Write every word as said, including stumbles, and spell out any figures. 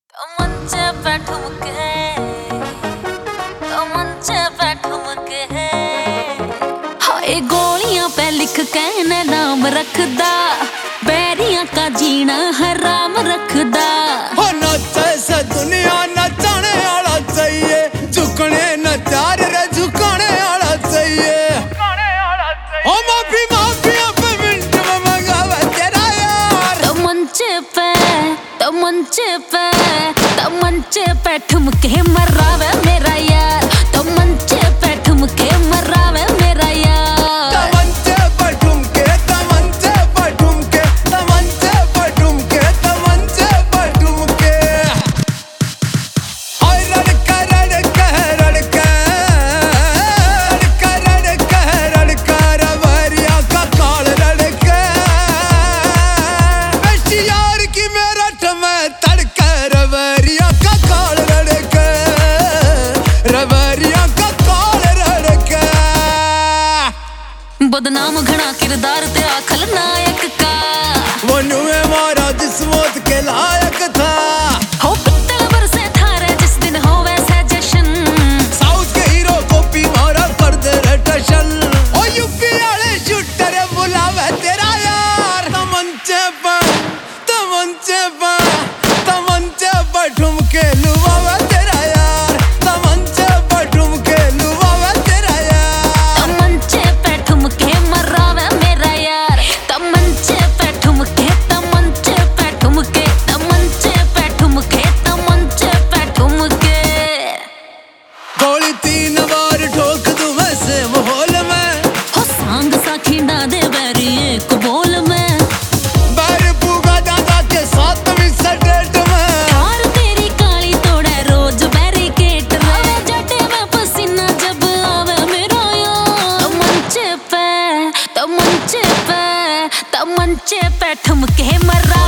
तमंचे पे ठुमके, तमंचे पे ठुमके, हाय गोलियां पे लिख के न नाम रखदा, बैरियां का जीना हराम रखदा। हो नचे से दुनिया नचने वाला चाहिए, झुकने न चार रे झुकाने वाला चाहिए। ओ माफी माफी अब मिनट में मंगावे तेरा यार। तमंचे पे, तमंचे पे, तमंचे पे ठुमके मरावे मेरा यार, तमंचे पे ठुमके मरावे मेरा यार। तमंचे पे ठुमके, तमंचे पे ठुमके, तमंचे पे ठुमके, तमंचे पे ठुमके। हाय लड़का लड़का लड़का, लड़का लड़का लड़का, रवरिया का काल लड़का। बेटी यार की मेरा ठमे तड़का, रवरिया का काल लड़का, रवरिया का काल लड़का। बदनाम घना किरदार ते आखल नायक का, वो नुए मारा जिस मौत के लायक था। हो पित्तल बरसे थारे जिस दिन हो वैसे जश्न, साउथ के हीरो को भी मारा कर दे रे टशन। ओ यूपी वाले शूटर बुलावे तेरा यार। तमंचे पे, तमंचे पे, तमंचे पे ठुमके लुभावे तेरा यार, तमंचे पे ठुमके लुभावे तेरा यार। तमंचे पे ठुमके मरावे मेरा यार, तमंचे पे ठुमके, तमंचे पे ठुमके, तमंचे पे ठुमके, तमंचे पे ठुमके। गोली तीन बार ठोक दूं मैं से माहौल में, हो सांग सा खिंडा दे बैरी एक बोल में, बैर पूगा दादा के साथ भी सटेट में। यार तेरी काली तोड़े रोज बैरिकेड रे, जटे में पसीना जब आवे मेरा यार। तमंचे पे, तमंचे पे, तमंचे पे ठुमके मरा